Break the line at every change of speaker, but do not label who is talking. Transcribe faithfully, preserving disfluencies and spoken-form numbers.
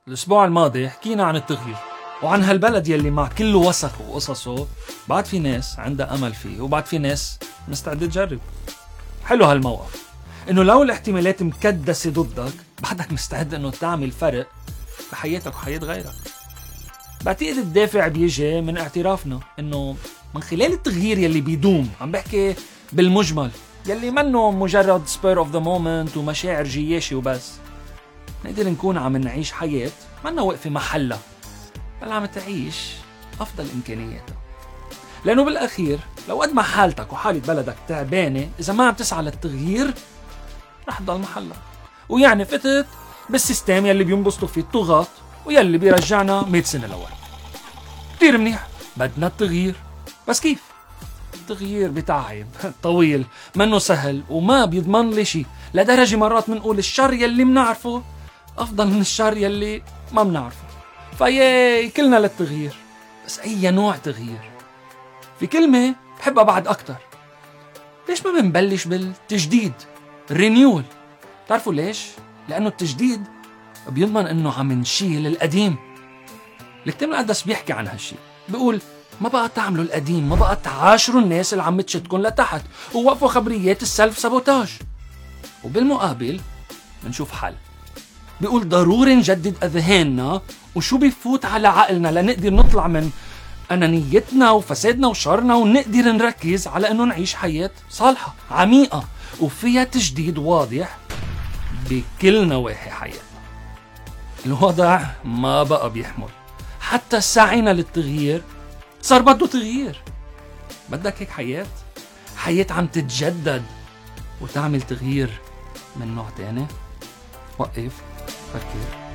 الأسبوع الماضي حكينا عن التغيير وعن هالبلد يلي مع كل وسخ وقصصه بعد في ناس عندها أمل فيه وبعد في ناس مستعدة تجرب. حلو هالموقف إنه لو الاحتمالات مكدسة ضدك بعدك مستعد إنه تعمل فرق بحياتك وحياة غيرك. بعتقد الدافع بيجي من اعترافنا إنه من خلال التغيير يلي بيدوم، عم بحكي بالمجمل يلي منه مجرد spur of the moment ومشاعر جياشي وبس، نقدر نكون عم نعيش حياة منا واقفة محلها بل عم تعيش أفضل إمكانياتها. لأنه بالأخير لو قد ما حالتك وحالة بلدك تعبانة، إذا ما عم تسعى للتغيير رح تضل محلها، ويعني فتت بالسيستم يلي بينبسطوا فيه الطغاة ويلي بيرجعنا مئة سنة لأول. كتير منيح، بدنا التغيير، بس كيف؟ التغيير بتعب طويل، منه سهل وما بيضمن لي شي، لدرجة مرات منقول الشر يلي منعرفه أفضل من الشر يلي ما منعرفه. فياي كلنا للتغيير، بس أي نوع تغيير؟ في كلمة بحبها بعد أكتر، ليش ما بنبلش بالتجديد؟ الرينيول. تعرفوا ليش؟ لأنه التجديد بيضمن أنه عم نشيل القديم. الكتاب المقدس بيحكي عن هالشي، بيقول ما بقى تعملوا القديم، ما بقى تعاشروا الناس اللي عم تشدكن لتحت ووقفوا خبريات السلف سابوتاج. وبالمقابل بنشوف حل، بيقول ضروري نجدد أذهاننا وشو بيفوت على عقلنا لنقدر نطلع من أنانيتنا وفسادنا وشرنا ونقدر نركز على أنه نعيش حياة صالحة عميقة وفيها تجديد واضح بكل نواحي حياتنا. الوضع ما بقى بيحمل، حتى سعينا للتغيير صار بده تغيير. بدك هيك حياة؟ حياة عم تتجدد وتعمل تغيير من نوع تاني؟ وقف فكر.